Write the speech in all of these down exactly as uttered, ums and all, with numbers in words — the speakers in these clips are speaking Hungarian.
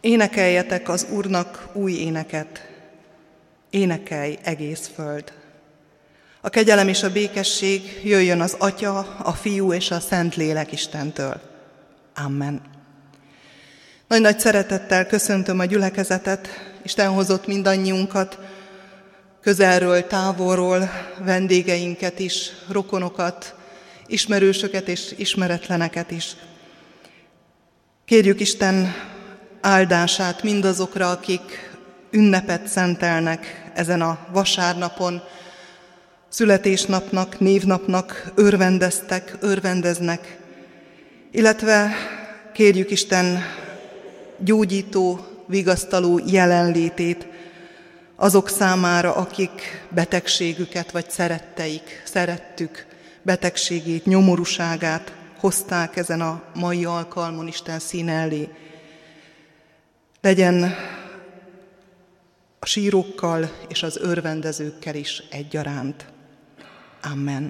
Énekeljetek az Úrnak új éneket, énekelj egész föld. A kegyelem és a békesség jöjjön az Atya, a Fiú és a Szentlélek Istentől. Amen. Nagy-nagy szeretettel köszöntöm a gyülekezetet, Isten hozott mindannyiunkat, közelről, távolról, vendégeinket is, rokonokat, ismerősöket és ismeretleneket is. Kérjük Isten áldását mindazokra, akik ünnepet szentelnek ezen a vasárnapon, születésnapnak, névnapnak örvendeztek, örvendeznek, illetve kérjük Isten gyógyító, vigasztaló jelenlétét azok számára, akik betegségüket vagy szeretteik, szerettük betegségét, nyomorúságát hozták ezen a mai alkalmon Isten színe elé. Legyen a sírókkal és az örvendezőkkel is egyaránt. Amen.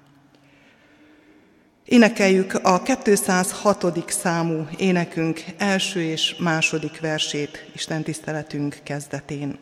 Énekeljük a kétszázhatodik számú énekünk első és második versét Isten tiszteletünk kezdetén.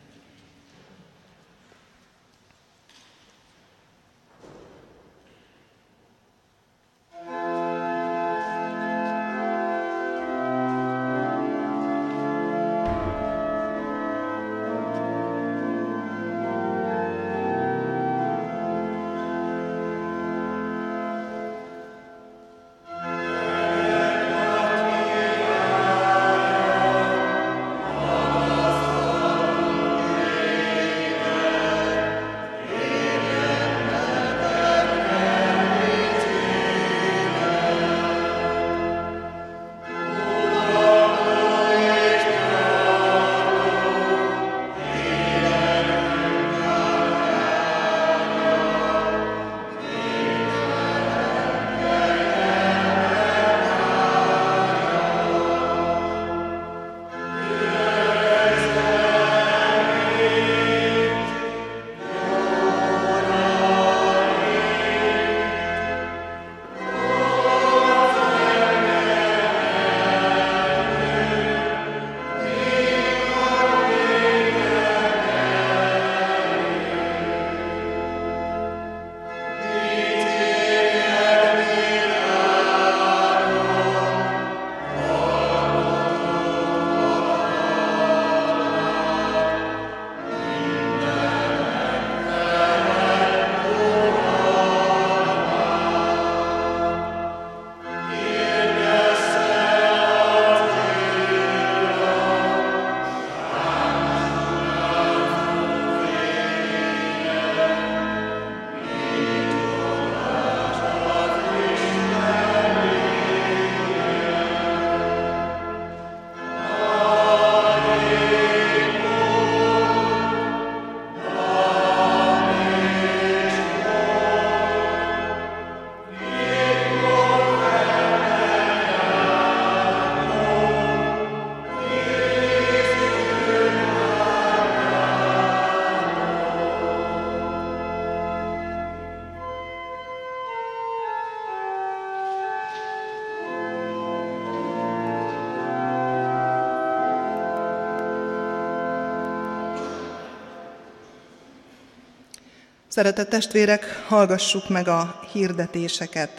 Szeretett testvérek, hallgassuk meg a hirdetéseket.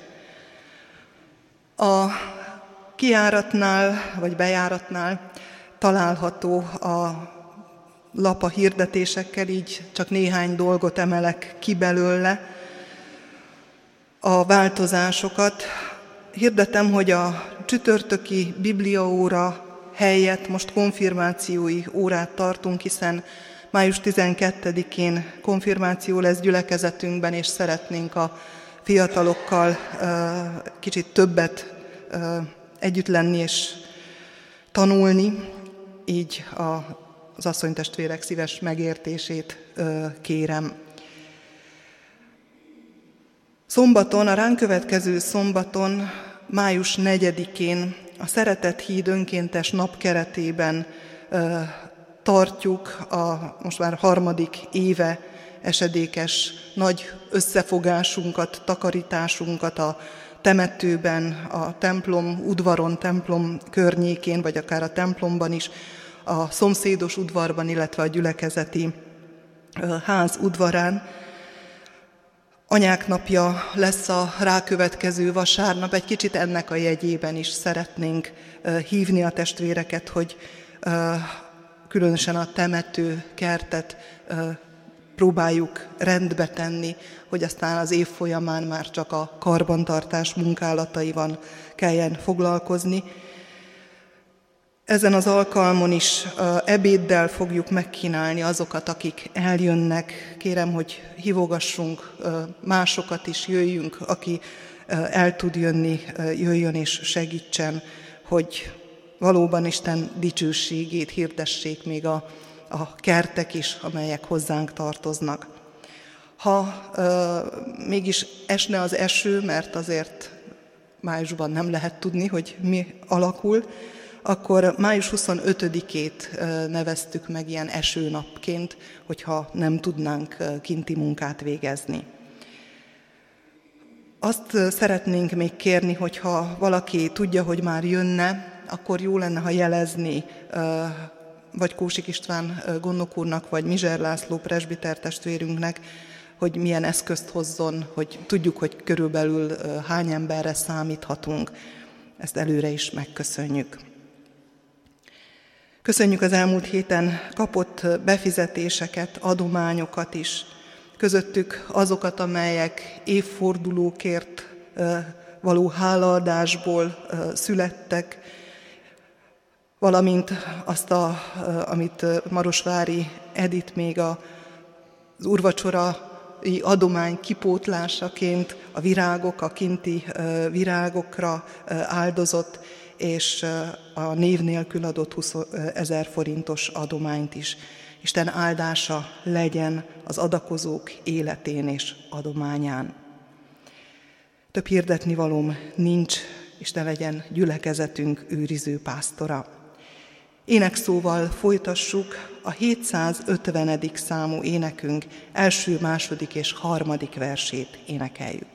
A kijáratnál vagy bejáratnál található a lap a hirdetésekkel, így csak néhány dolgot emelek ki belőle. A változásokat. Hirdetem, hogy a csütörtöki bibliaóra helyett most konfirmációi órát tartunk, hiszen május tizenkettedikén konfirmáció lesz gyülekezetünkben, és szeretnénk a fiatalokkal kicsit többet együtt lenni és tanulni, így az asszonytestvérek szíves megértését kérem. Szombaton, a ránk következő szombaton, május negyedikén a Szeretett Híd önkéntes nap keretében tartjuk a most már harmadik éve esedékes nagy összefogásunkat, takarításunkat a temetőben, a templom udvaron, templom környékén, vagy akár a templomban is, a szomszédos udvarban, illetve a gyülekezeti ház udvarán. Anyák napja lesz a rákövetkező vasárnap, egy kicsit ennek a jegyében is szeretnénk hívni a testvéreket, hogy különösen a temető kertet próbáljuk rendbe tenni, hogy aztán az év folyamán már csak a karbantartás munkálataival kelljen foglalkozni. Ezen az alkalmon is ebéddel fogjuk megkínálni azokat, akik eljönnek. Kérem, hogy hívogassunk másokat is, jöjjünk, aki el tud jönni, jöjjön és segítsen, hogy valóban Isten dicsőségét hirdessék még a, a kertek is, amelyek hozzánk tartoznak. Ha e, mégis esne az eső, mert azért májusban nem lehet tudni, hogy mi alakul, akkor május huszonötödikét neveztük meg ilyen esőnapként, hogyha nem tudnánk kinti munkát végezni. Azt szeretnénk még kérni, hogyha valaki tudja, hogy már jönne, akkor jó lenne, ha jelezni vagy Kósik István gondnok úrnak, vagy Mizser László presbiter testvérünknek, hogy milyen eszközt hozzon, hogy tudjuk, hogy körülbelül hány emberre számíthatunk. Ezt előre is megköszönjük. Köszönjük az elmúlt héten kapott befizetéseket, adományokat is, közöttük azokat, amelyek évfordulókért való hálaadásból születtek, valamint azt, a, amit Marosvári Edit még az úrvacsorai adomány kipótlásaként a virágok, a kinti virágokra áldozott, és a név nélkül adott húszezer forintos adományt is. Isten áldása legyen az adakozók életén és adományán. Több hirdetnivalóm nincs, Isten legyen gyülekezetünk őriző pásztora. Énekszóval folytassuk a hétszázötvenedik számú énekünk első, második és harmadik versét énekeljük.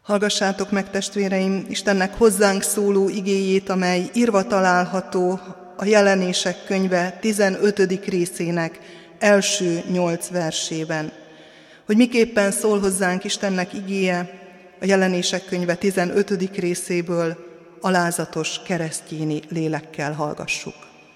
Hallgassátok meg, testvéreim, Istennek hozzánk szóló igéjét, amely írva található a Jelenések könyve tizenötödik részének első nyolc versében. Hogy miképpen szól hozzánk Istennek igéje, a Jelenések könyve tizenötödik részéből alázatos keresztjéni lélekkel hallgassuk.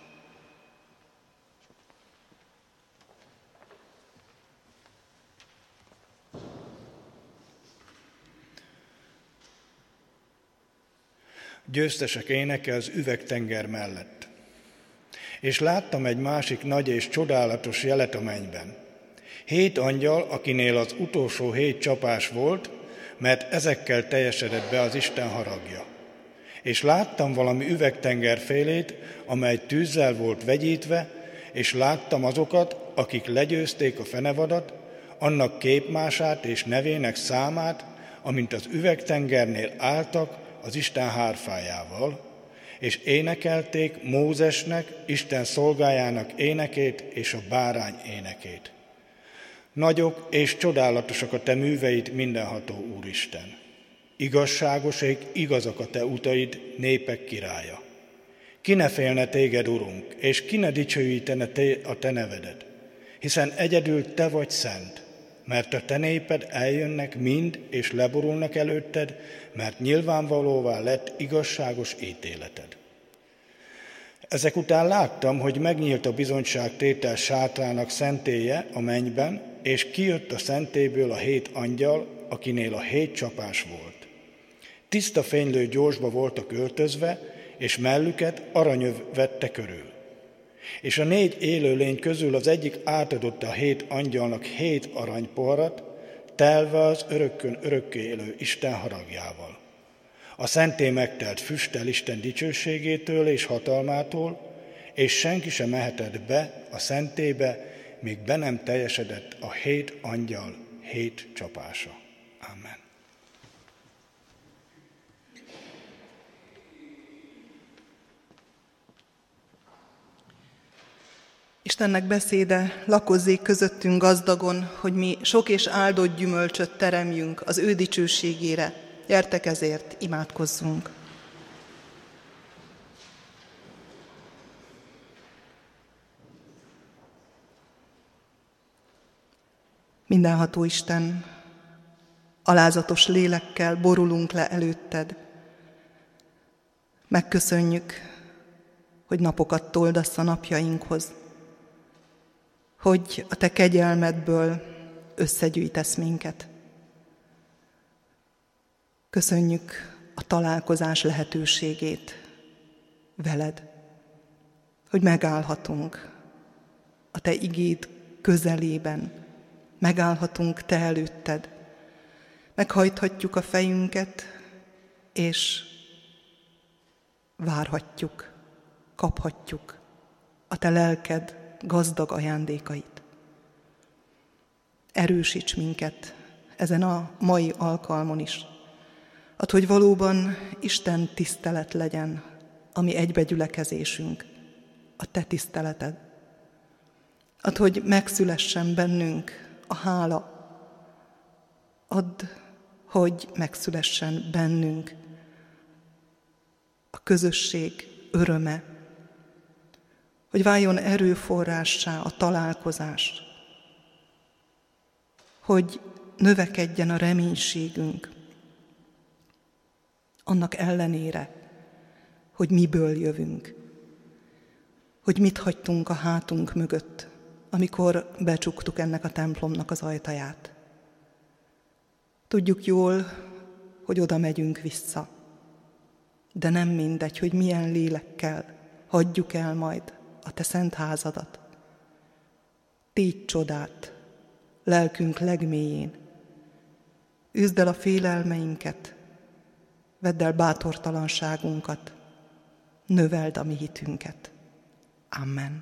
Győztesek éneke az üvegtenger mellett. És láttam egy másik nagy és csodálatos jelet a mennyben. Hét angyal, akinél az utolsó hét csapás volt, mert ezekkel teljesedett be az Isten haragja. És láttam valami üvegtengerfélét, amely tűzzel volt vegyítve, és láttam azokat, akik legyőzték a fenevadat, annak képmását és nevének számát, amint az üvegtengernél álltak az Isten hárfájával, és énekelték Mózesnek, Isten szolgájának énekét és a bárány énekét. Nagyok és csodálatosak a te műveid, mindenható Úristen. Igazságoség, igazak a te utaid, népek királya. Ki ne félne téged, Urunk, és ki ne dicsőítene a te nevedet, hiszen egyedül te vagy szent, mert a te néped eljönnek mind, és leborulnak előtted, mert nyilvánvalóvá lett igazságos ítéleted. Ezek után láttam, hogy megnyílt a bizonyságtétel sátrának szentélye a mennyben, és kijött a szentélyből a hét angyal, akinél a hét csapás volt. Tiszta fénylő gyorsba voltak öltözve, és mellüket aranyöv vette körül. És a négy élőlény közül az egyik átadott a hét angyalnak hét aranypoharat, telve az örökkön örökké élő Isten haragjával. A szentély megtelt füsttel Isten dicsőségétől és hatalmától, és senki sem mehetett be a szentélybe, míg be nem teljesedett a hét angyal hét csapása. Amen. Istennek beszéde lakozzék közöttünk gazdagon, hogy mi sok és áldott gyümölcsöt teremjünk az ő dicsőségére. Gyertek ezért, imádkozzunk. Mindenható Isten, alázatos lélekkel borulunk le előtted. Megköszönjük, hogy napokat toldasz a napjainkhoz, hogy a te kegyelmedből összegyűjtesz minket. Köszönjük a találkozás lehetőségét veled, hogy megállhatunk a te igéd közelében, megállhatunk te előtted, meghajthatjuk a fejünket, és várhatjuk, kaphatjuk a te lelked gazdag ajándékait. Erősíts minket ezen a mai alkalmon is. Add, hogy valóban Isten tisztelet legyen, ami egybegyülekezésünk, a te tiszteleted. Add, hogy megszülessen bennünk a hála. Add, hogy megszülessen bennünk a közösség öröme, hogy váljon erőforrássá a találkozás, hogy növekedjen a reménységünk, annak ellenére, hogy miből jövünk, hogy mit hagytunk a hátunk mögött, amikor becsuktuk ennek a templomnak az ajtaját. Tudjuk jól, hogy oda megyünk vissza, de nem mindegy, hogy milyen lélekkel hagyjuk el majd a te szent házadat. Tégy csodát lelkünk legmélyén. Üzd el a félelmeinket, vedd el bátortalanságunkat, növeld a mi hitünket. Amen.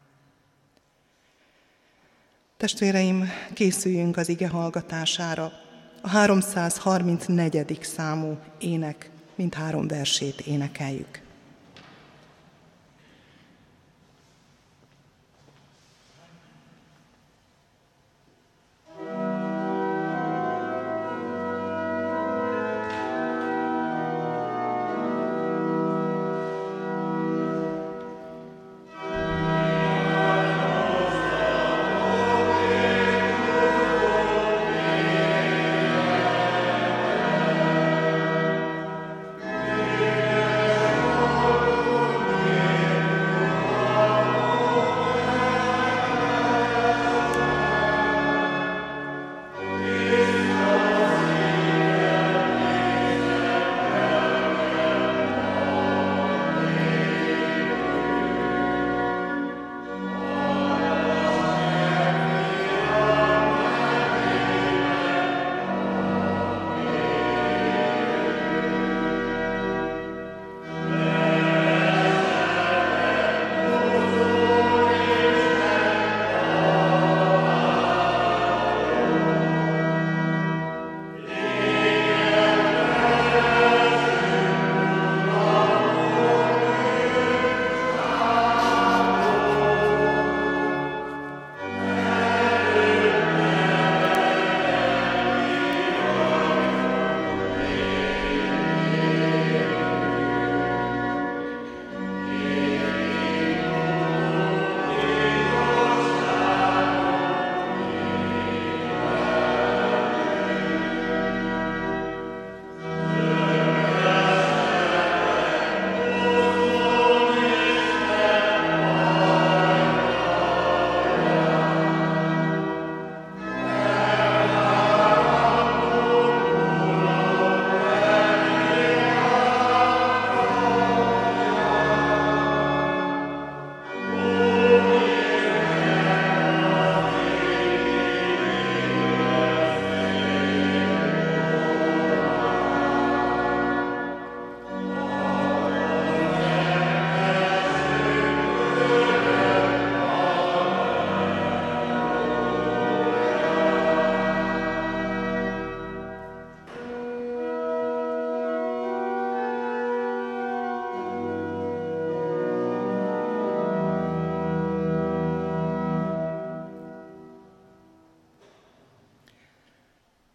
Testvéreim, készüljünk az ige hallgatására. A háromszázharmincnegyedik számú ének mindhárom versét énekeljük.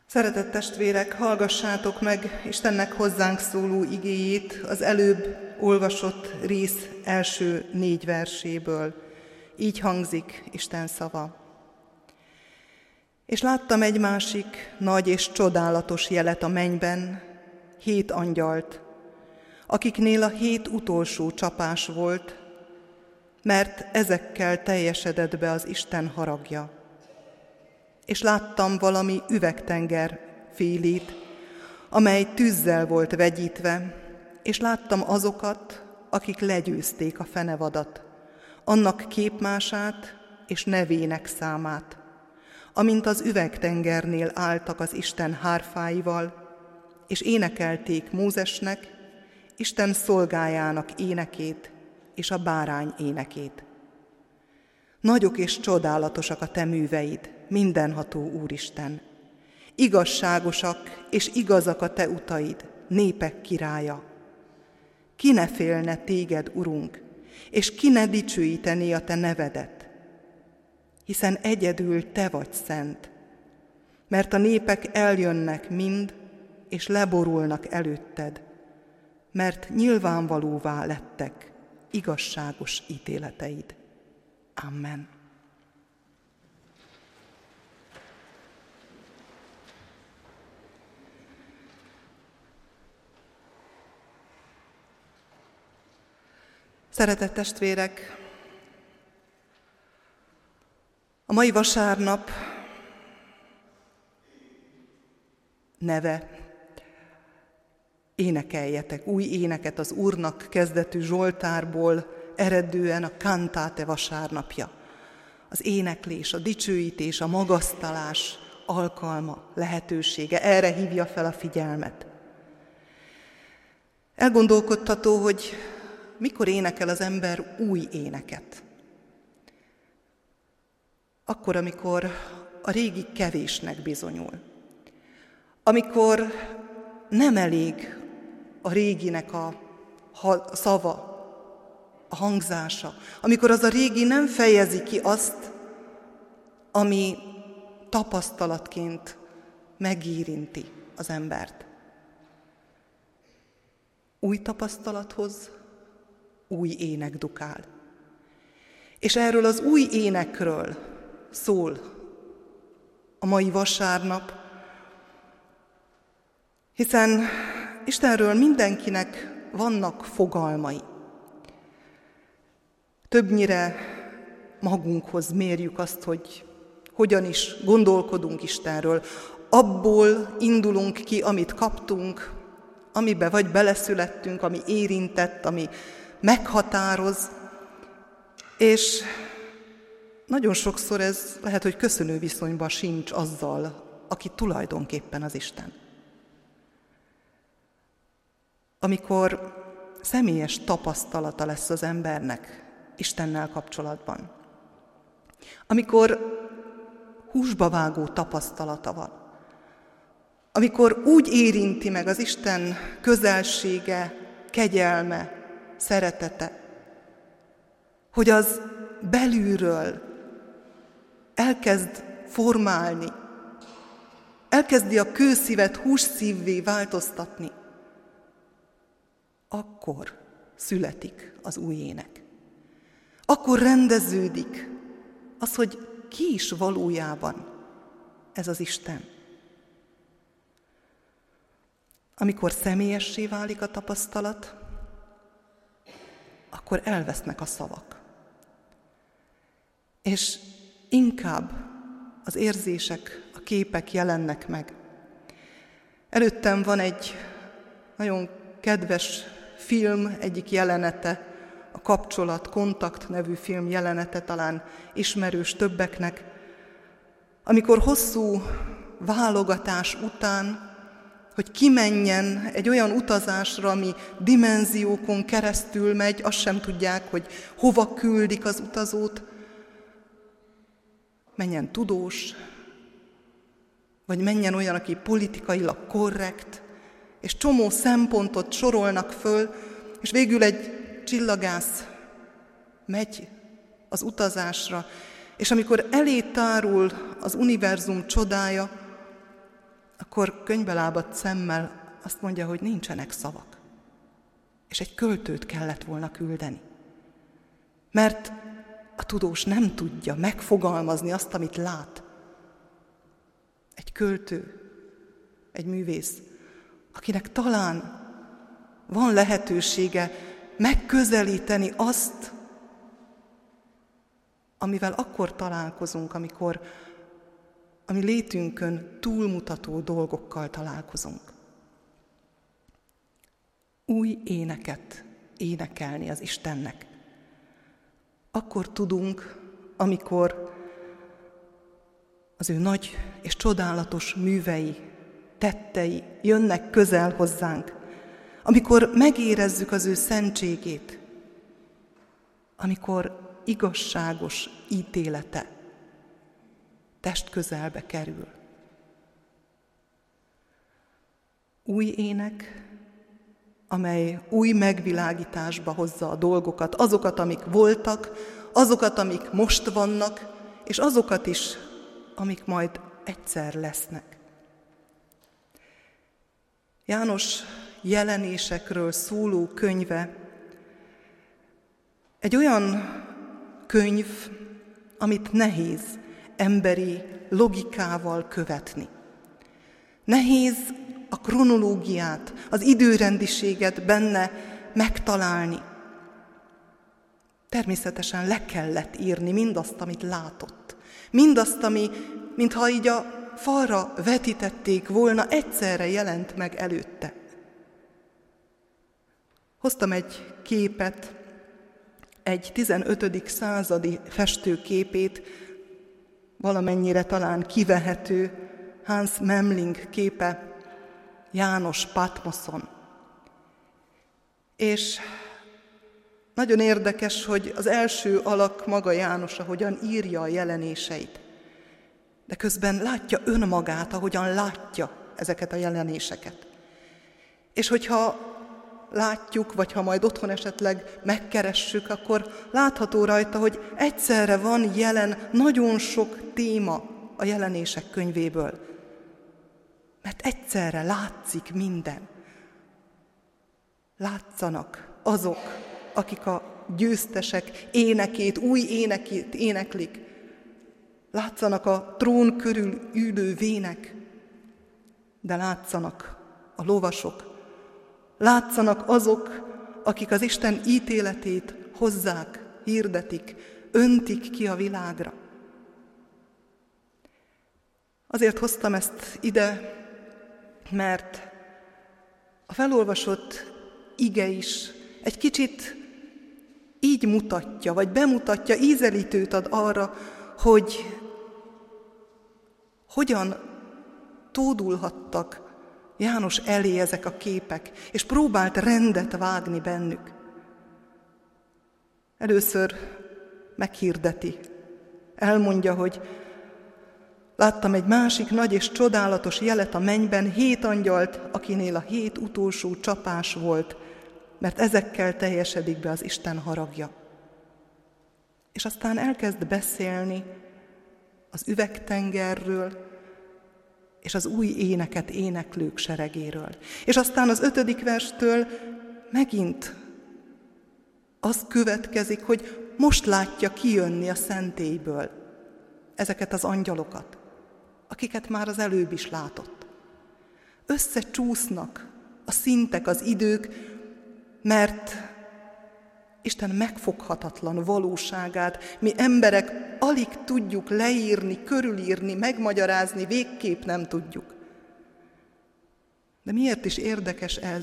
Szeretett testvérek, hallgassátok meg Istennek hozzánk szóló igéjét az előbb olvasott rész első négy verséből. Így hangzik Isten szava. És láttam egy másik nagy és csodálatos jelet a mennyben, hét angyalt, akiknél a hét utolsó csapás volt, mert ezekkel teljesedett be az Isten haragja. És láttam valami üvegtenger félét, amely tűzzel volt vegyítve, és láttam azokat, akik legyőzték a fenevadat, annak képmását és nevének számát, amint az üvegtengernél álltak az Isten hárfáival, és énekelték Mózesnek, Isten szolgájának énekét és a bárány énekét. Nagyok és csodálatosak a te műveid, mindenható Úristen. Igazságosak és igazak a te utaid, népek királya. Ki ne félne téged, Urunk, és ki ne dicsőítené a te nevedet, hiszen egyedül te vagy szent, mert a népek eljönnek mind, és leborulnak előtted, mert nyilvánvalóvá lettek igazságos ítéleteid. Amen. Szeretett testvérek, a mai vasárnap neve énekeljetek új éneket az Úrnak kezdetű Zsoltárból eredően a Cantate vasárnapja. Az éneklés, a dicsőítés, a magasztalás alkalma, lehetősége, erre hívja fel a figyelmet. Elgondolkodtató, hogy mikor énekel az ember új éneket? Akkor, amikor a régi kevésnek bizonyul. Amikor nem elég a réginek a szava, a hangzása. Amikor az a régi nem fejezi ki azt, ami tapasztalatként megérinti az embert. Új tapasztalathoz új ének dukál. És erről az új énekről szól a mai vasárnap, hiszen Istenről mindenkinek vannak fogalmai. Többnyire magunkhoz mérjük azt, hogy hogyan is gondolkodunk Istenről. Abból indulunk ki, amit kaptunk, amibe vagy beleszülettünk, ami érintett, ami meghatároz, és nagyon sokszor ez lehet, hogy köszönő viszonyban sincs azzal, aki tulajdonképpen az Isten. Amikor személyes tapasztalata lesz az embernek Istennel kapcsolatban, amikor húsba vágó tapasztalata van, amikor úgy érinti meg az Isten közelsége, kegyelme, szeretete, hogy az belülről elkezd formálni, elkezdi a kőszívet hússzívvé változtatni, akkor születik az új ének. Akkor rendeződik az, hogy ki is valójában ez az Isten. Amikor személyessé válik a tapasztalat, akkor elvesznek a szavak. És inkább az érzések, a képek jelennek meg. Előttem van egy nagyon kedves film, egyik jelenete, a Kapcsolat, Kontakt nevű film jelenete, talán ismerős többeknek, amikor hosszú válogatás után, hogy kimenjen egy olyan utazásra, ami dimenziókon keresztül megy, azt sem tudják, hogy hova küldik az utazót, menjen tudós, vagy menjen olyan, aki politikailag korrekt, és csomó szempontot sorolnak föl, és végül egy csillagász megy az utazásra, és amikor elé tárul az univerzum csodája, akkor könyvbe lábadt szemmel azt mondja, hogy nincsenek szavak. És egy költőt kellett volna küldeni. Mert a tudós nem tudja megfogalmazni azt, amit lát. Egy költő, egy művész, akinek talán van lehetősége megközelíteni azt, amivel akkor találkozunk, amikor a mi létünkön túlmutató dolgokkal találkozunk. Új éneket énekelni az Istennek. Akkor tudunk, amikor az ő nagy és csodálatos művei, tettei jönnek közel hozzánk, amikor megérezzük az ő szentségét, amikor igazságos ítélete testközelbe kerül. Új ének, amely új megvilágításba hozza a dolgokat, azokat, amik voltak, azokat, amik most vannak, és azokat is, amik majd egyszer lesznek. János jelenésekről szóló könyve egy olyan könyv, amit nehéz emberi logikával követni. Nehéz a kronológiát, az időrendiséget benne megtalálni. Természetesen le kellett írni mindazt, amit látott. Mindazt, ami, mintha így a falra vetítették volna, egyszerre jelent meg előtte. Hoztam egy képet, egy tizenötödik századi festőképét, valamennyire talán kivehető, Hans Memling képe, János Patmoszon. És nagyon érdekes, hogy az első alak maga János, ahogyan írja a jelenéseit, de közben látja önmagát, ahogyan látja ezeket a jelenéseket. És hogyha látjuk, vagy ha majd otthon esetleg megkeressük, akkor látható rajta, hogy egyszerre van jelen nagyon sok téma a jelenések könyvéből. Mert egyszerre látszik minden. Látszanak azok, akik a győztesek énekét, új énekét éneklik. Látszanak a trón körül ülő vének, de látszanak a lovasok. Látszanak azok, akik az Isten ítéletét hozzák, hirdetik, öntik ki a világra. Azért hoztam ezt ide, mert a felolvasott ige is egy kicsit így mutatja, vagy bemutatja, ízelítőt ad arra, hogy hogyan tódulhattak János elé ezek a képek, és próbált rendet vágni bennük. Először meghirdeti, elmondja, hogy láttam egy másik nagy és csodálatos jelet a mennyben, hét angyalt, akinél a hét utolsó csapás volt, mert ezekkel teljesedik be az Isten haragja. És aztán elkezd beszélni az üvegtengerről, és az új éneket éneklők seregéről. És aztán az ötödik verstől megint az következik, hogy most látja kijönni a szentélyből ezeket az angyalokat, akiket már az előbb is látott. Összecsúsznak a szintek, az idők, mert Isten megfoghatatlan valóságát mi emberek alig tudjuk leírni, körülírni, megmagyarázni, végképp nem tudjuk. De miért is érdekes ez?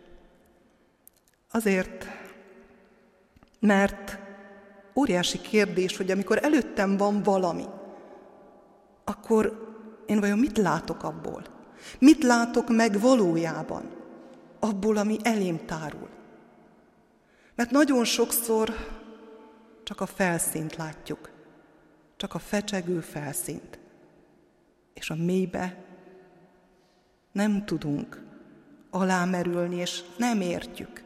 Azért, mert óriási kérdés, hogy amikor előttem van valami, akkor én vajon mit látok abból? Mit látok meg valójában abból, ami elém tárul? Mert nagyon sokszor csak a felszínt látjuk, csak a fecsegő felszínt, és a mélybe nem tudunk alámerülni, és nem értjük.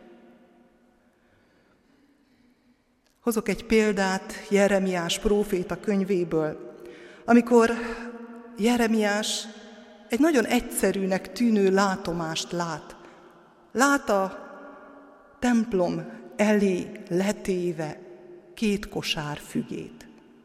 Hozok egy példát Jeremiás próféta könyvéből, amikor Jeremiás egy nagyon egyszerűnek tűnő látomást lát. Lát a templom elé letéve két kosár fügét.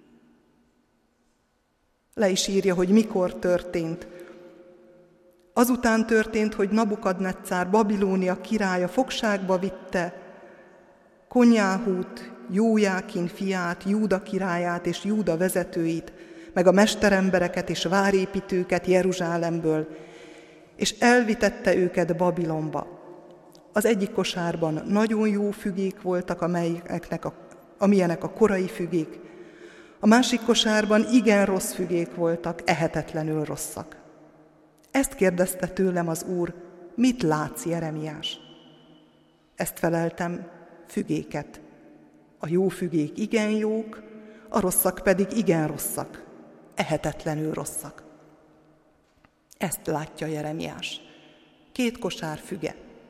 Le is írja, hogy mikor történt. Azután történt, hogy Nabukadneccár, Babilónia királya fogságba vitte Konjáhút, Jójákin fiát, Júda királyát és Júda vezetőit, meg a mesterembereket és várépítőket Jeruzsálemből, és elvitette őket Babilonba. Az egyik kosárban nagyon jó fügék voltak, amelyeknek a, amilyenek a korai fügék, a másik kosárban igen rossz fügék voltak, ehetetlenül rosszak. Ezt kérdezte tőlem az Úr, mit látsz, Jeremiás? Ezt feleltem, fügéket. A jó fügék igen jók, a rosszak pedig igen rosszak, ehetetlenül rosszak. Ezt látja Jeremiás. Két kosár füge.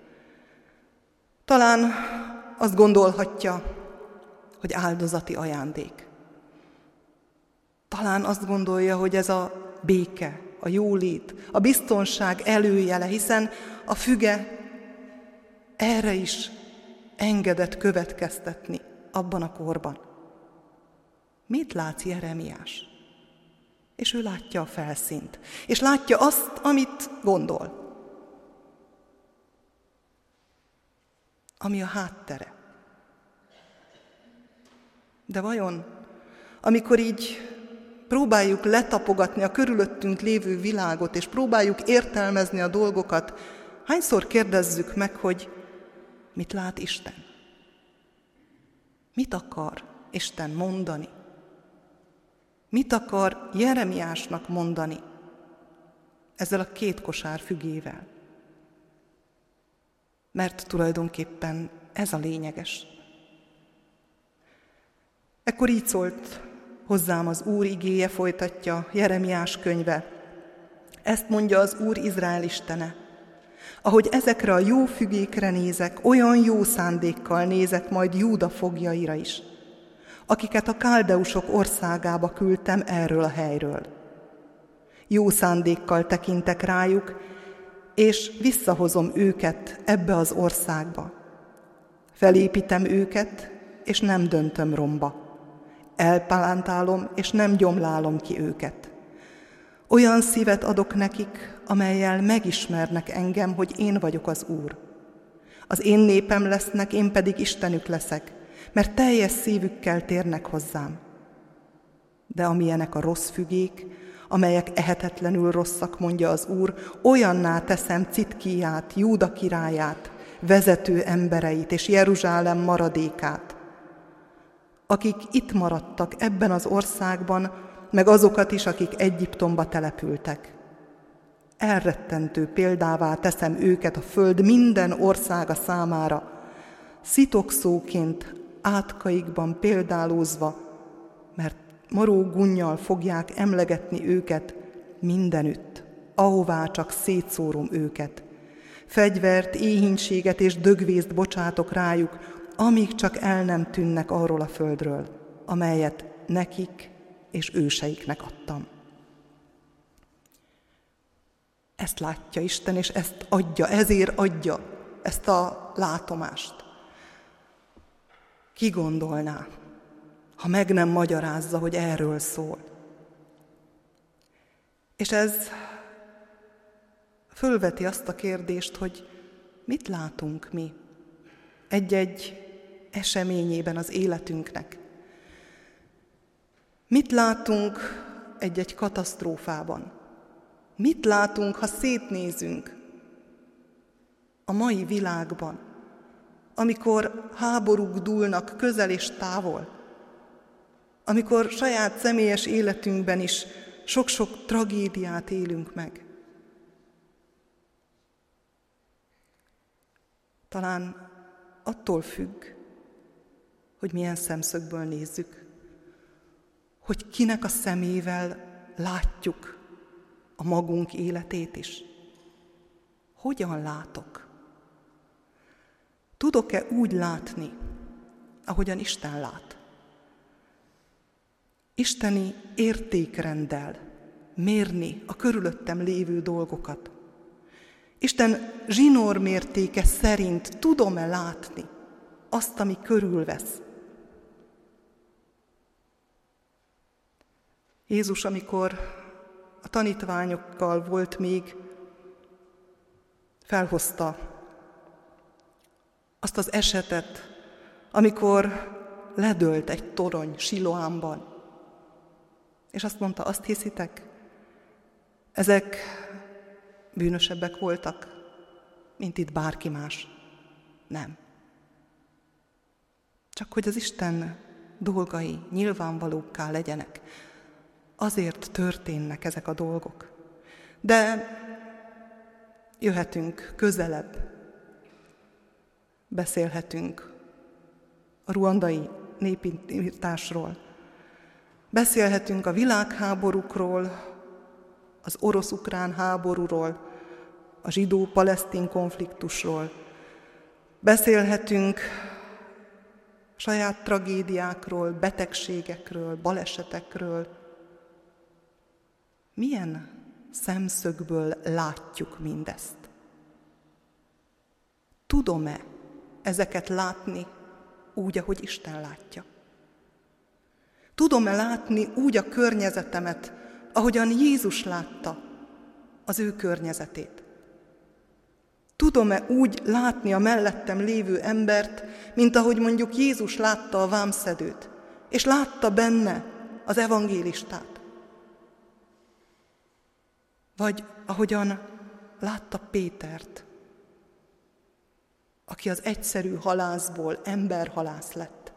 Talán azt gondolhatja, hogy áldozati ajándék. Talán azt gondolja, hogy ez a béke, a jólét, a biztonság előjele, hiszen a füge erre is engedett következtetni abban a korban. Mit látsz, Jeremiás? És ő látja a felszínt, és látja azt, amit gondol, ami a háttere. De vajon, amikor így próbáljuk letapogatni a körülöttünk lévő világot, és próbáljuk értelmezni a dolgokat, hányszor kérdezzük meg, hogy mit lát Isten? Mit akar Isten mondani? Mit akar Jeremiásnak mondani ezzel a két kosár fügével? Mert tulajdonképpen ez a lényeges. Ekkor így szólt hozzám az Úr igéje, folytatja Jeremiás könyve. Ezt mondja az Úr Izrael Istene. Ahogy ezekre a jó fügékre nézek, olyan jó szándékkal nézek majd Júda foglyaira is, akiket a káldeusok országába küldtem erről a helyről. Jó szándékkal tekintek rájuk, és visszahozom őket ebbe az országba. Felépítem őket, és nem döntöm romba. Elpalántálom, és nem gyomlálom ki őket. Olyan szívet adok nekik, amellyel megismernek engem, hogy én vagyok az Úr. Az én népem lesznek, én pedig Istenük leszek, mert teljes szívükkel térnek hozzám. De amilyenek a rossz fügék, amelyek ehetetlenül rosszak, mondja az Úr, olyanná teszem Citkiját, Júda királyát, vezető embereit és Jeruzsálem maradékát, akik itt maradtak ebben az országban, meg azokat is, akik Egyiptomba települtek. Elrettentő példává teszem őket a föld minden országa számára, szitokszóként átkaikban példálózva, mert maró gunnyal fogják emlegetni őket mindenütt, ahová csak szétszórom őket. Fegyvert, éhínséget és dögvészt bocsátok rájuk, amíg csak el nem tűnnek arról a földről, amelyet nekik és őseiknek adtam. Ezt látja Isten, és ezt adja, ezért adja ezt a látomást. Ki gondolná, ha meg nem magyarázza, hogy erről szól? És ez fölveti azt a kérdést, hogy mit látunk mi egy-egy eseményében az életünknek. Mit látunk egy-egy katasztrófában? Mit látunk, ha szétnézünk a mai világban, amikor háborúk dúlnak közel és távol, amikor saját személyes életünkben is sok-sok tragédiát élünk meg? Talán attól függ, hogy milyen szemszögből nézzük, hogy kinek a szemével látjuk a magunk életét is. Hogyan látok? Tudok-e úgy látni, ahogyan Isten lát? Isteni értékrenddel mérni a körülöttem lévő dolgokat. Isten zsinórmértéke szerint tudom-e látni azt, ami körülvesz. Jézus, amikor a tanítványokkal volt még, felhozta azt az esetet, amikor ledőlt egy torony Siloámban. És azt mondta, azt hiszitek? Ezek bűnösebbek voltak, mint itt bárki más. Nem. Csak hogy az Isten dolgai nyilvánvalókká legyenek. Azért történnek ezek a dolgok. De jöhetünk közelebb, beszélhetünk a ruandai népirtásról, beszélhetünk a világháborúkról, az orosz-ukrán háborúról, a zsidó-palesztin konfliktusról, beszélhetünk saját tragédiákról, betegségekről, balesetekről. Milyen szemszögből látjuk mindezt? Tudom-e ezeket látni úgy, ahogy Isten látja? Tudom-e látni úgy a környezetemet, ahogyan Jézus látta az ő környezetét? Tudom-e úgy látni a mellettem lévő embert, mint ahogy mondjuk Jézus látta a vámszedőt, és látta benne az evangélistát? Vagy ahogyan látta Pétert, aki az egyszerű halászból emberhalász lett?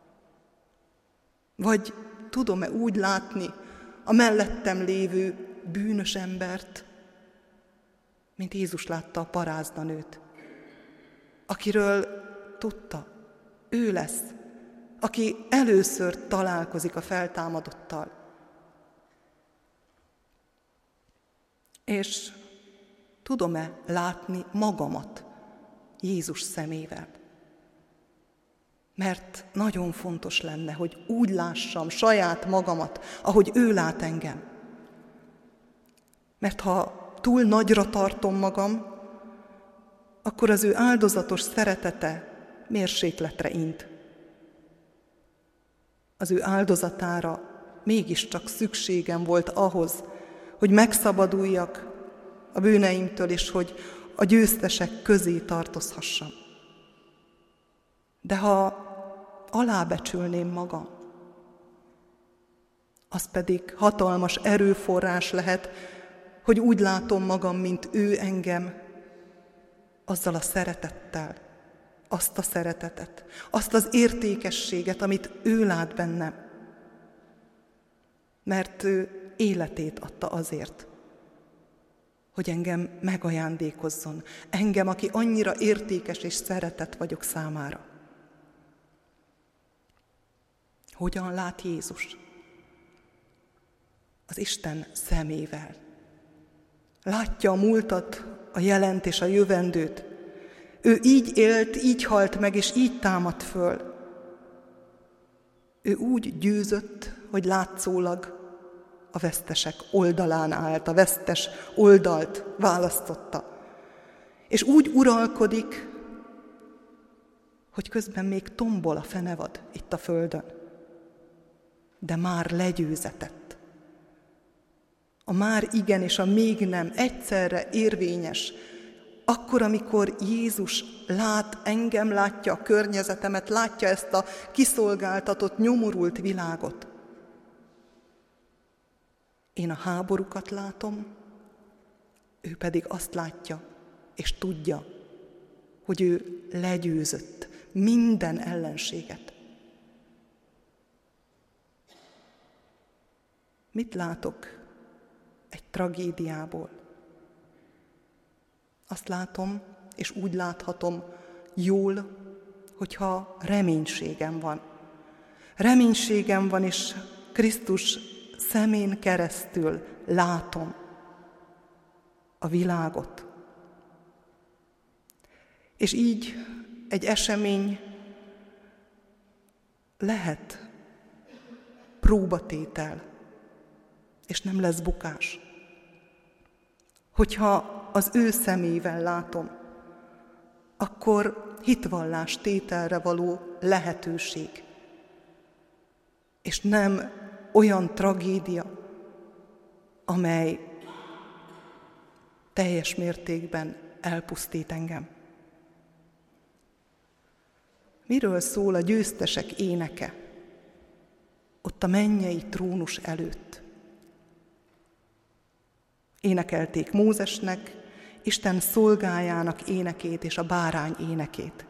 Vagy tudom-e úgy látni a mellettem lévő bűnös embert, mint Jézus látta a parázdanőt, akiről tudta, ő lesz, aki először találkozik a feltámadottal. És tudom-e látni magamat Jézus szemével? Mert nagyon fontos lenne, hogy úgy lássam saját magamat, ahogy ő lát engem. Mert ha túl nagyra tartom magam, akkor az ő áldozatos szeretete mérsékletre int. Az ő áldozatára mégiscsak szükségem volt ahhoz, hogy megszabaduljak a bűneimtől, és hogy a győztesek közé tartozhassam. De ha alábecsülném magam, az pedig hatalmas erőforrás lehet, hogy úgy látom magam, mint ő engem, azzal a szeretettel, azt a szeretetet, azt az értékességet, amit ő lát bennem. Mert ő életét adta azért, hogy engem megajándékozzon, engem, aki annyira értékes és szeretett vagyok számára. Hogyan lát Jézus? Az Isten szemével. Látja a múltat, a jelent és a jövendőt. Ő így élt, így halt meg, és így támadt föl. Ő úgy győzött, hogy látszólag a vesztesek oldalán állt, a vesztes oldalt választotta. És úgy uralkodik, hogy közben még tombol a fenevad itt a földön. De már legyőzetett. A már igen és a még nem egyszerre érvényes. Akkor, amikor Jézus lát engem, látja a környezetemet, látja ezt a kiszolgáltatott, nyomorult világot. Én a háborúkat látom, ő pedig azt látja, és tudja, hogy ő legyőzött minden ellenséget. Mit látok egy tragédiából? Azt látom, és úgy láthatom jól, hogyha reménységem van. Reménységem van, és Krisztus szemén keresztül látom a világot. És így egy esemény lehet próbatétel, és nem lesz bukás. Hogyha az ő szemével látom, akkor hitvallás tételre való lehetőség, és nem olyan tragédia, amely teljes mértékben elpusztít engem. Miről szól a győztesek éneke ott a mennyei trónus előtt? Énekelték Mózesnek, Isten szolgájának énekét és a bárány énekét.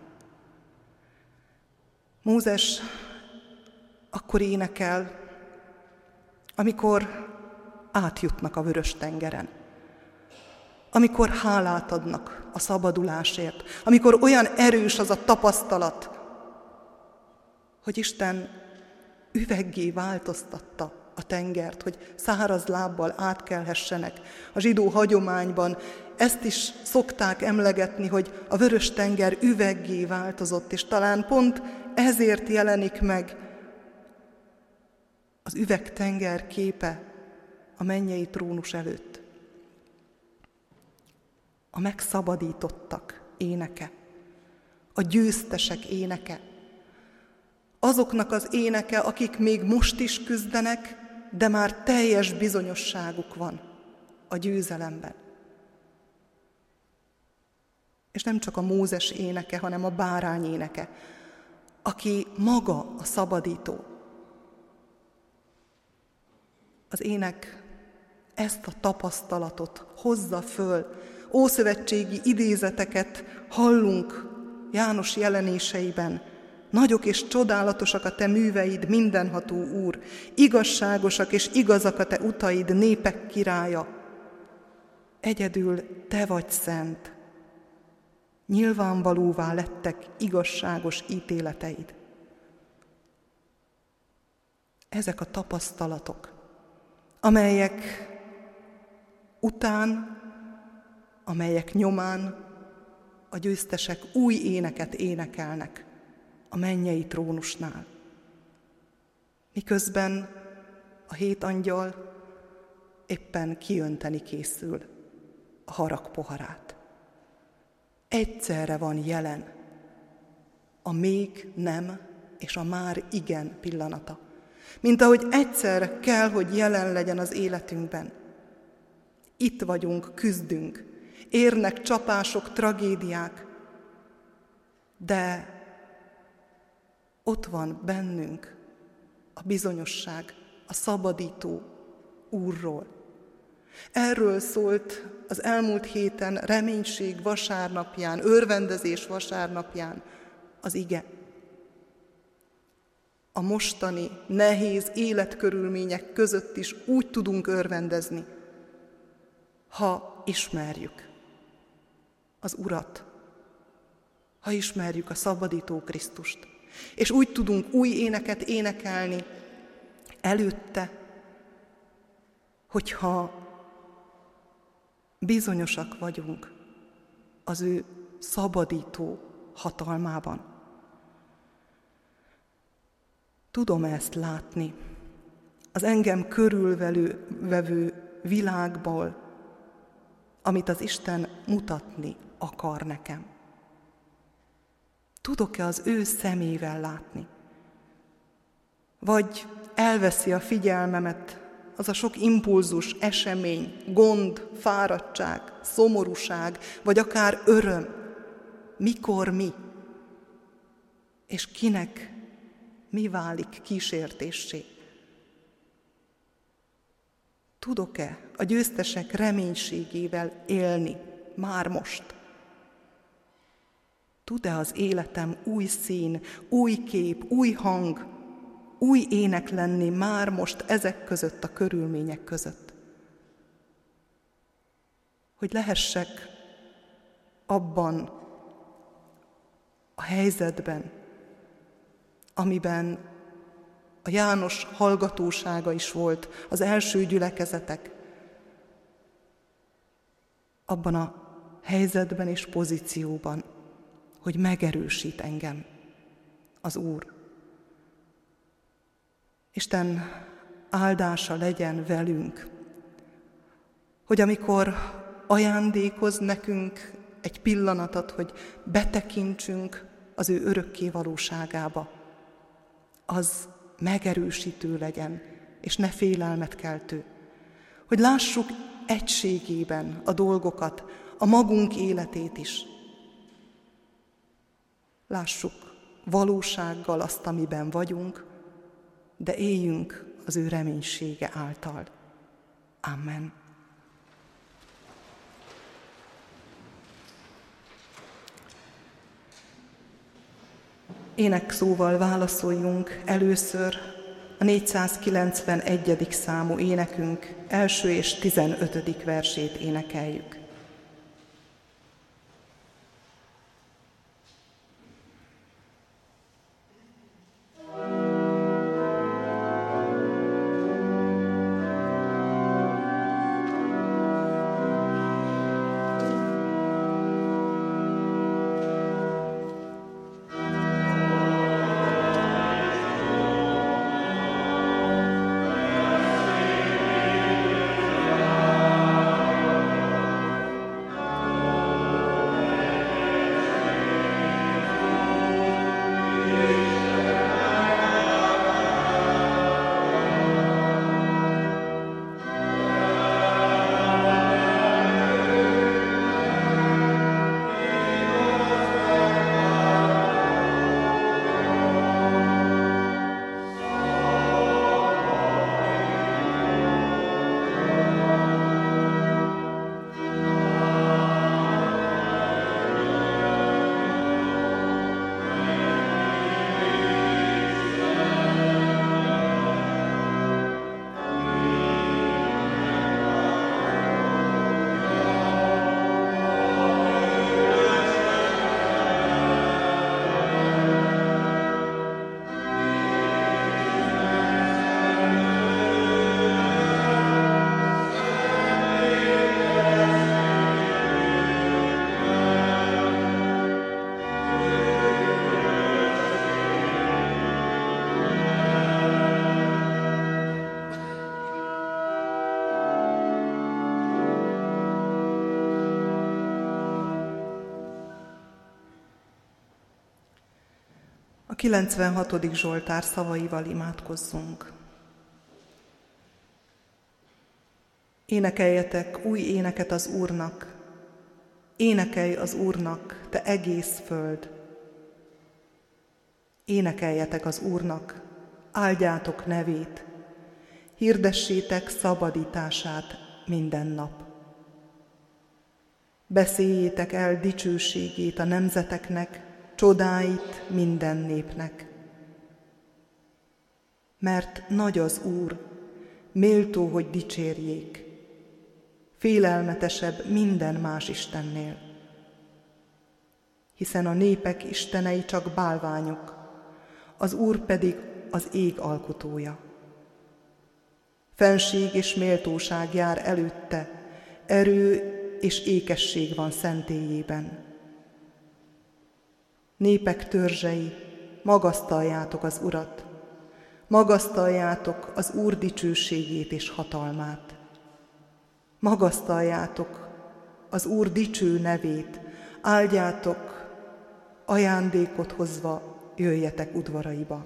Mózes akkor énekel, amikor átjutnak a Vörös-tengeren, amikor hálát adnak a szabadulásért, amikor olyan erős az a tapasztalat, hogy Isten üveggé változtatta a tengert, hogy száraz lábbal átkelhessenek. A zsidó hagyományban ezt is szokták emlegetni, hogy a Vörös-tenger üveggé változott, és talán pont ezért jelenik meg az üvegtenger képe a mennyei trónus előtt. A megszabadítottak éneke, a győztesek éneke, azoknak az éneke, akik még most is küzdenek, de már teljes bizonyosságuk van a győzelemben. És nem csak a Mózes éneke, hanem a bárány éneke, aki maga a szabadító. Az ének ezt a tapasztalatot hozza föl. Ószövetségi idézeteket hallunk János jelenéseiben. Nagyok és csodálatosak a te műveid, mindenható Úr, igazságosak és igazak a te utaid, népek királya. Egyedül te vagy szent. Nyilvánvalóvá lettek igazságos ítéleteid. Ezek a tapasztalatok, amelyek után, amelyek nyomán a győztesek új éneket énekelnek a mennyei trónusnál. Miközben a hét angyal éppen kiönteni készül a harag poharát. Egyszerre van jelen a még nem és a már igen pillanata. Mint ahogy egyszerre kell, hogy jelen legyen az életünkben. Itt vagyunk, küzdünk, érnek csapások, tragédiák, de ott van bennünk a bizonyosság, a szabadító Úrról. Erről szólt az elmúlt héten reménység vasárnapján, örvendezés vasárnapján az ige. A mostani nehéz életkörülmények között is úgy tudunk örvendezni, ha ismerjük az Urat, ha ismerjük a szabadító Krisztust, és úgy tudunk új éneket énekelni előtte, hogyha bizonyosak vagyunk az ő szabadító hatalmában. Tudom ezt látni az engem körülvevő világból, amit az Isten mutatni akar nekem. Tudok-e az ő szemével látni? Vagy elveszi a figyelmemet az a sok impulzus, esemény, gond, fáradtság, szomorúság, vagy akár öröm? Mikor mi? És kinek mi válik kísértéssé? Tudok-e a győztesek reménységével élni már most? Tud-e az életem új szín, új kép, új hang, új ének lenni már most ezek között, a körülmények között? Hogy lehessek abban a helyzetben, amiben a János hallgatósága is volt, az első gyülekezetek, abban a helyzetben és pozícióban, hogy megerősít engem az Úr. Isten áldása legyen velünk. Hogy amikor ajándékoz nekünk egy pillanatot, hogy betekintsünk az ő örökké valóságába, az megerősítő legyen, és ne félelmet keltő. Hogy lássuk egységében a dolgokat, a magunk életét is. Lássuk valósággal azt, amiben vagyunk, de éljünk az ő reménysége által. Amen. Énekszóval válaszoljunk először a négyszázkilencvenegyedik számú énekünk első és tizenötödik versét énekeljük. A kilencvenhatodik Zsoltár szavaival imádkozzunk. Énekeljetek új éneket az Úrnak, énekelj az Úrnak, te egész föld. Énekeljetek az Úrnak, áldjátok nevét, hirdessétek szabadítását minden nap. Beszéljétek el dicsőségét a nemzeteknek, csodáit minden népnek. Mert nagy az Úr, méltó, hogy dicsérjék, félelmetesebb minden más istennél. Hiszen a népek istenei csak bálványok, az Úr pedig az ég alkotója. Fenség és méltóság jár előtte, erő és ékesség van szentélyében. Népek törzsei, magasztaljátok az Urat, magasztaljátok az Úr dicsőségét és hatalmát. Magasztaljátok az Úr dicső nevét, áldjátok, ajándékot hozva jöjjetek udvaraiba.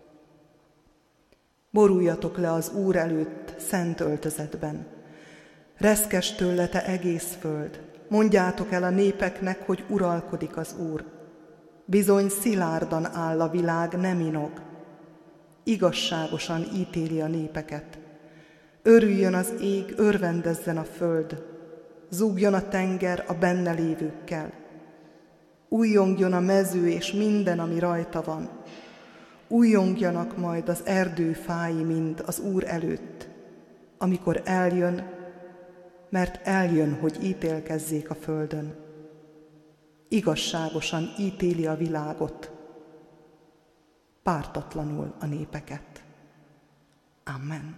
Boruljatok le az Úr előtt szent öltözetben. Reszkes tőle, te egész föld, mondjátok el a népeknek, hogy uralkodik az Úr. Bizony szilárdan áll a világ, nem inog. Igazságosan ítéli a népeket. Örüljön az ég, örvendezzen a föld, zúgjon a tenger a benne lévőkkel. Újjongjon a mező és minden, ami rajta van. Újjongjanak majd az erdő fái mind az Úr előtt, amikor eljön, mert eljön, hogy ítélkezzék a földön. Igazságosan ítéli a világot, pártatlanul a népeket. Amen.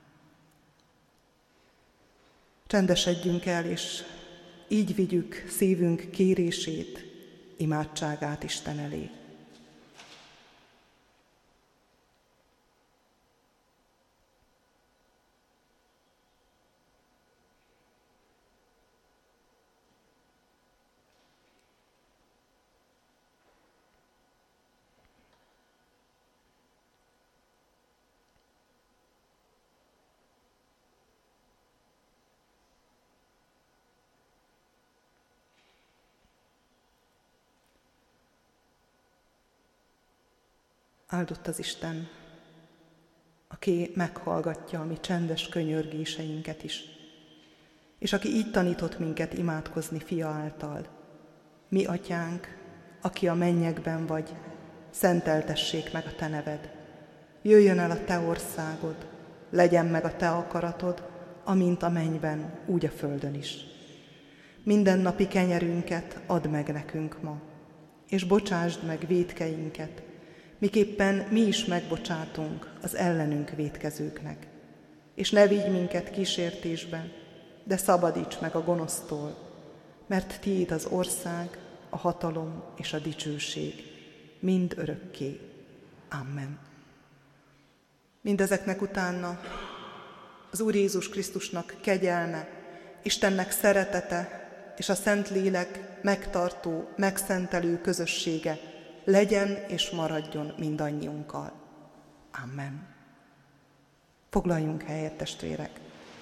Csendesedjünk el, és így vigyük szívünk kérését, imádságát Isten elé. Áldott az Isten, aki meghallgatja a mi csendes könyörgéseinket is, és aki így tanított minket imádkozni fia által. Mi atyánk, aki a mennyekben vagy, szenteltessék meg a te neved. Jöjjön el a te országod, legyen meg a te akaratod, amint a mennyben, úgy a földön is. Minden napi kenyerünket add meg nekünk ma, és bocsásd meg vétkeinket, miképpen mi is megbocsátunk az ellenünk vétkezőknek. És ne vigy minket kísértésbe, de szabadíts meg a gonosztól, mert tiéd az ország, a hatalom és a dicsőség, mind örökké. Amen. Mindezeknek utána az Úr Jézus Krisztusnak kegyelme, Istennek szeretete és a Szentlélek megtartó, megszentelő közössége legyen és maradjon mindannyiunkkal. Amen. Foglaljunk helyet, testvérek!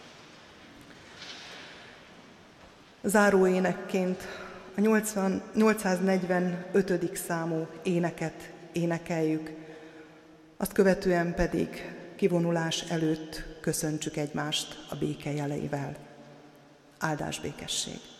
Záró énekként a nyolcszáznegyvenötödik számú éneket énekeljük, azt követően pedig kivonulás előtt köszöntsük egymást a béke jeleivel. Áldás békesség!